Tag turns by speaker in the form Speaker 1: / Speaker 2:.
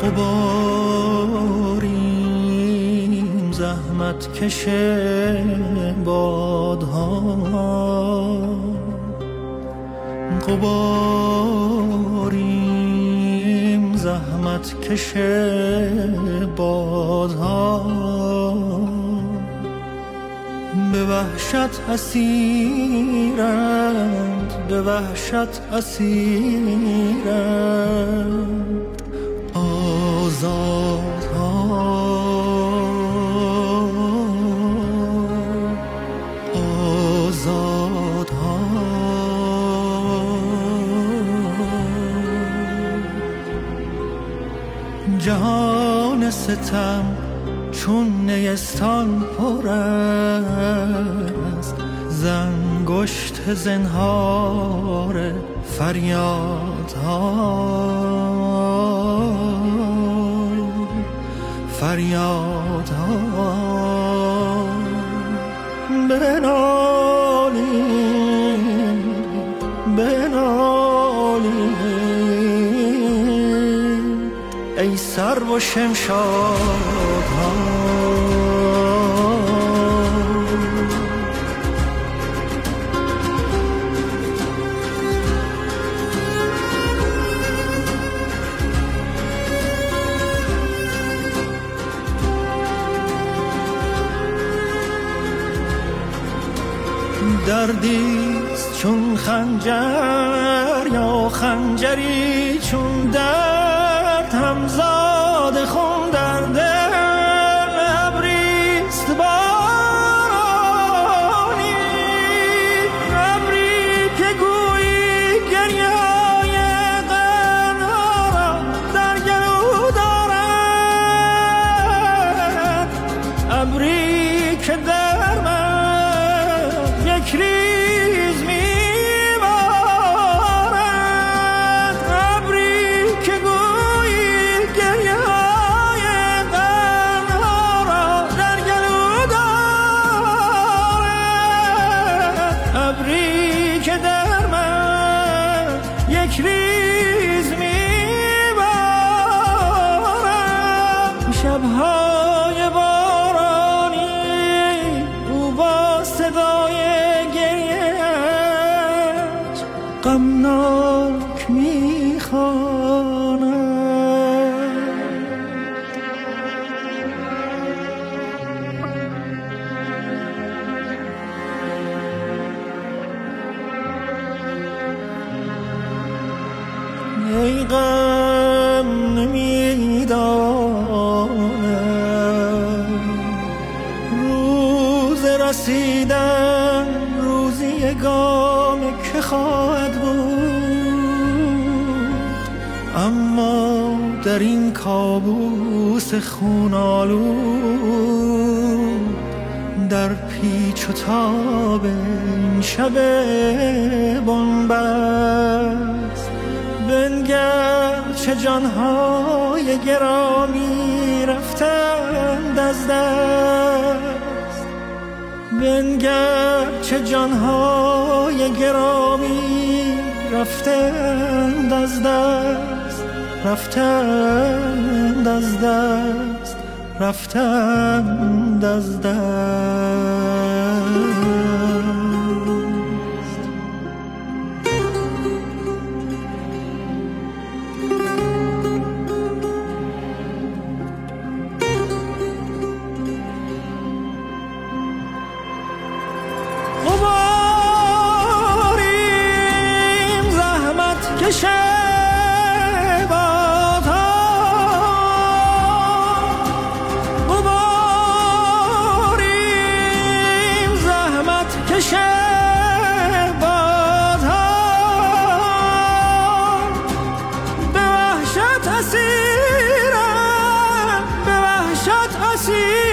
Speaker 1: غباریم زحمت کش بادها، غباریم زحمت کش بادها، به وحشت اسیرند، به وحشت اسیرند آزادها، آزادها. جهان ستم چون نیستان پر است زنگشت زنهار فریادها، فریادها. بنالیم، بنالیم ای سرو و شمشادها. دردیست چون خنجر یا خنجری چون درد، همزاد خون در دل ابریست بارانی، ابری که گویی گریه‌های غم‌ها را در گلو دارد، ابری که در من یک ریز میبارد، ابری که گویی گریه‌های غم‌ها را در گلو دارد، ابری که در من یک ریز میبارد. شب‌های بارانی او با صدای غمناک میخواند. ای غم نمیدانم روز رسیدن روزی گام که خواهد بود، اما در این کابوس خونالود، در پیچ و تاب این شب بنبست، بنگر چه جانهای گرامی رفتند از دست، بنگر چه جانهای گرامی رفتند از دست، رفتند از دست، رفتند از دست. غباریم زحمت کش بادها، غباریم زحمت کش بادها، به وحشت اسیرم، به وحشت اسیرم